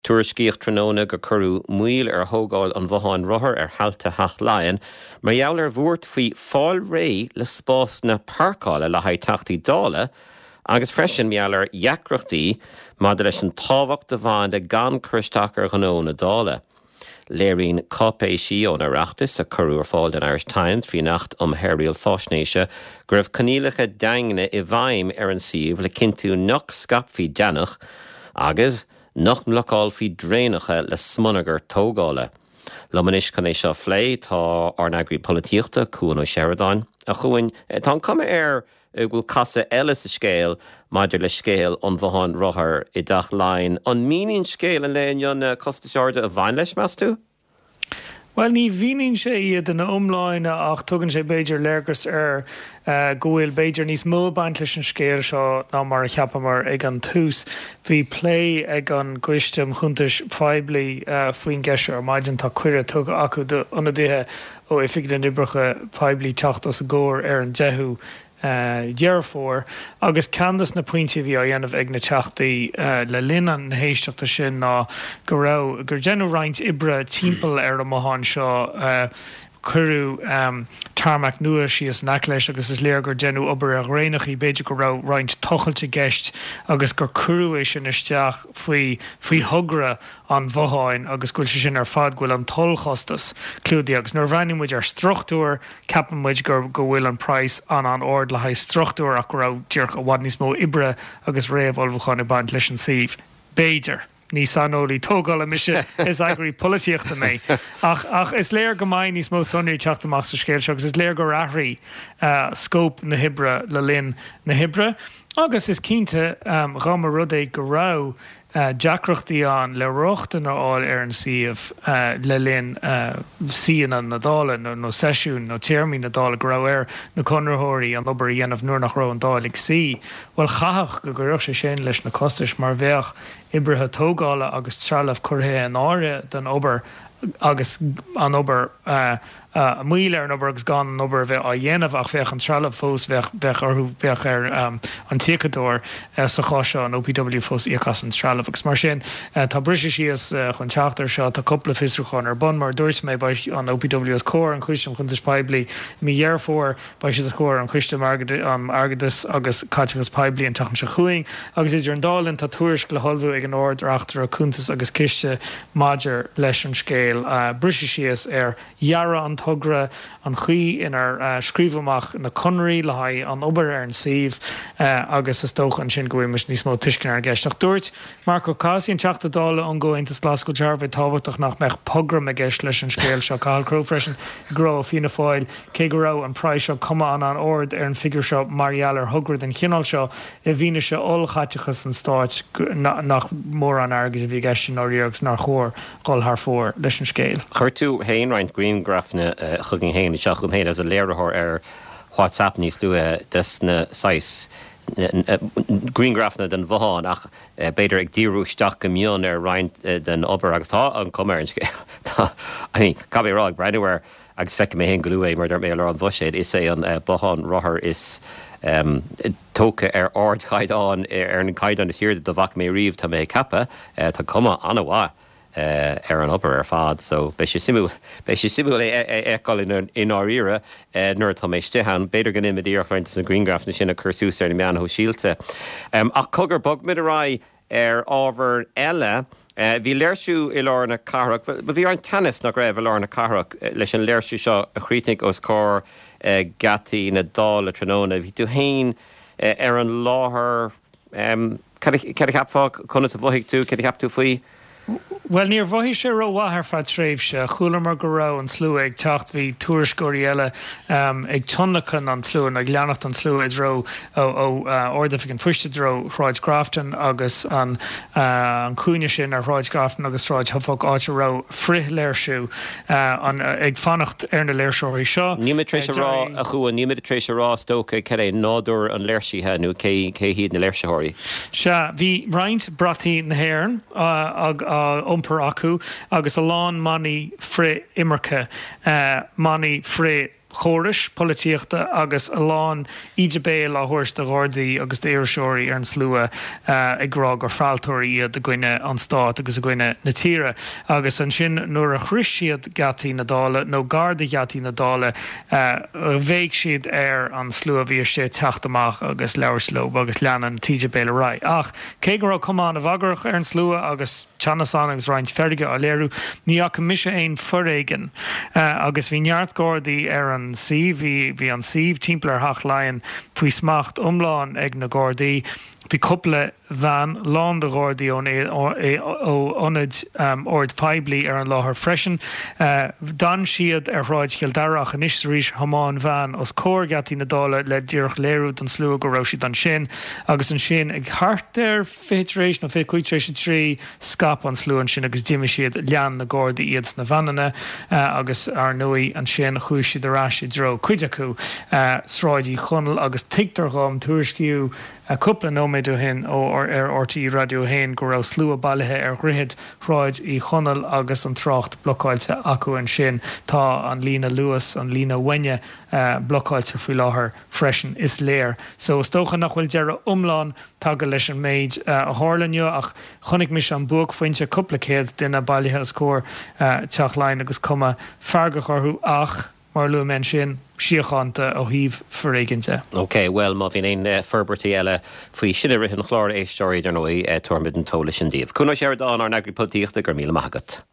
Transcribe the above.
Tuairiscíocht tróna go curú muil thógáil an bmháin rothair halta Theach Laighean, mar gheall bhuairt faoi fáil ré le spás na parcála le haid teachtaí dála, agus freisin meallar dheacrachtaí maidir leis an tábhacht de bhain de gan cruisteachar gnóna dála. Léirín cápéisí ón Oireachtas a curú fáil den Irish Times fhí nacht Héireal Fáisnéise go raibh canílacha daingna I bhaim an siomh le cintú nach scapfaí deannach agus nach mlacáil fí dréanacha le smonagar tógála. Lomanis can é seo phlé tá arnagrí polítíochta Cuan Ó Sheridan a chuin tá cuma bhfuil casa eile sa scéal maidir le scéal an bmháin rothair I Theach Laighean an mínín scéal an léon Costa Searda a bhain leis meas tú? Well, ní bhíonn sé iad in umláin ach tugann sé Beidir léargas go bhfuil Beidir níos mó baint leis an scéal seo ná mar cheapamar ag an tús. Bhí plé ag an gcuistem chuntais feibli faoin geisir ar maidin tá cuiire tug acu anna dtithe ó ifig den ibricha feibli teachtas a ggóir ar an deithú Dearfór, agus candas na pointí bhí a dhéanamh ag na teachtaí le linn an héisteachta sin ná go raibh gur genú roinnt ibre timpeall ar an mháin seo curú tarmac nua síos necleis agus is léir gur genú obair a réanachaí beidir go raibh roinnt tochailte geist agus gur curú é sin isteach faoi thugra an bmháin agus gúil sin ar fad gúil an tollchostas clúdaí agus nuair bhainnig muid ar struchtúr ceapan muid go bhfuil an price an ord le haid struchtúr ach go raibh dearch a bhaid níos mó ibre agus réamh olbhacháin I baint leis an siomh. Beidir. Ní sanolí tógála mise is agraí polítíochta mé. Ach is léir go maiid níos mó sonnaí teachtamach sa scéil agus is léir go rathraí scóp na hibre le linn na hibre. Agus is cínte gama rud é go raibh deacrachtaí an le rochtain áil ar an siomh le linn sían an nadála nó seisiún nó téirmí nadála go raibh ar na conrathirí an obair dhéanamh nuair nach raibh an dálaigh sí. Well chathach go raibh sé sin leis na costais mar bheadh ibrithe tógála agus trealamh curtha an áire den obair agus an obair muile ar an obair agus gan an obair bheith a dhéanamh ach bheith an trealamh fós bheith ar an tíocadóir sa cháise an OPW fós íochas an trealamh agus mar sin tá brise síos chun teachtar seo tá coppla fisrúcháin ar bun mar dúirt mé an OPW as cór an chuistem chun paibli mí dhearfór ba si a chóir an chuistem agadas agus caiitegus paibli an tachan se chuing agus idir an dálinn tá tuairis le holbhú ag an ord ar achtar a cúntas agus ciste maidir leis an scéal brise síos ar dhearra an tugra an chuí inar scríomhamach na conraí le haid an obair ar an siomh agus is tócha an sin go bhfuil níos mó tuiscin ar gceist. Dúirt Marco Casi an teachta dála an ggóintas Glasgow Jarveh táhachtach nach meach pogram a gceist leis an scéal seo cáil cró freisin gró fína fáil cé go raibh an práis seo cuma an ord ar an figur seo marialar thugra den chinál seo I bhíne se olchaitechas an stáit nach mór an agus a bhí gceistin áíogus nar chóir gáil thar fór leis an scéal. Chuir tú héanráint Greengrafna chuggin héin seach chum héin as a léirithir ar WhatsApp níos luúa des na 6 Greengrafna den bmháin ach beidir ag díúisteach go mion ar roinnt den obair agus tá an cumar an scéal. Cabé rá breidhar agus feice mé hen goúé mar mé ar an bhoséid is é an bmháin rothair is tóca ar ard chaidán ar an caidan is hirir do bhac mé riomh tá mé cappa tá cuma anhá ar an obair ar fad, so bei sé simú eáil in áíire nuair tá méid stehan, beidir gan imime díorchhaint an Greengraf na sinna chursús ar na meán ó síalte. Ach cogur bog mid a rá ar ábhar eile, bhí léirsú I lár na carach, bhí ar an tanas nach raibh lár na carach leis an léirsú seo a chríting os cór gataí na dála tróna, bhí tú hain ar an láthair cad a cheapfá chuna a bmhaigh tú, cad a cheap tú faoi? Well, níor bhaithí sé roihathar fa tréimhse, chulamar go rá an slú ag teacht bhí tuairiscóirí eile ag tunnachan an slúin ag leannacht an slú id ro ó ordafic an fuiste dro Ráid Grafton agus an cúine sin ar Ráid Grafton agus Ráid Thufach áte rá frith léirsú ag fannacht ar na léirsóirí seo. Níime trééis rá a chuan níime trééis rá tóca ce é nádúr an léirsíthe nó cé híad na léirsóirí. Se bhí roinnt brataí na hÉireann umpar acu agus a lán maní fré imirce maní fré choris polítíochta agus a lán iad bé le thuirs de gádaí agus d'éiriseoirí ar an slua ag rá gur fáiltóirí iad a gcuine an Stát agus a gcuine na tíre. Agus an sin nuair a chris siad gatí na dála nó garda gatí na dála bhéigh siad ar an slua bhí sé teachtamach agus leabharslób agus leanan tíide béle rá. Ach cé gur cumán a bhagarach ar an slua agus Chanasán agus roiint ferdige a léirú ní ach mise éon forréigen agus bhí neart gádaí ar an síomh hí an síomh timpeall ar Thach Laighean faoi smacht umláin ag na gádaí. Bhí coppla bhean lán de gádaí ó ionad ord peblií ar an láthair freisin. Dan siad ar ráid cheildarach an isrís hamáin bhean os cóir gatí na dála le ddíoch léirúd an slua go raibh siad an sin agus an sin ag hartar féitrééis nó fé cuitrééis trí scap an slúan sin agus diimi siad lean na gádaí iad na bhanana agus ar nuí an sin chuis siad arás dro cuid acu sráidí chunal agus tictar gom tuairisciú cúpla nóméadú hin ó ar RTí radio hain go raibh slua bailithe ar ghuihead ráid í chonal agus an trácht blocáilte acu an sin tá an lína luas an lína wenne blocáilte faoi láthair freisin is léir. So stócha nach bhfuil dearra umláin tagga leis an méid a hálanniu ach chonig mis an buach fointe cúpla céad duine bailithe as cóir Teach Laighean agus cuma ferga chorthú ach mar lu men sin siochananta ó híomh forréiginnte. Ok, well má bhín éon ferbertí eile faoi sinna rithean chláir éisteoirí ar nóí tuairmid an tóla sin díobh. Cúna sé ar dáin ar neagraí políochta gur míle maigat.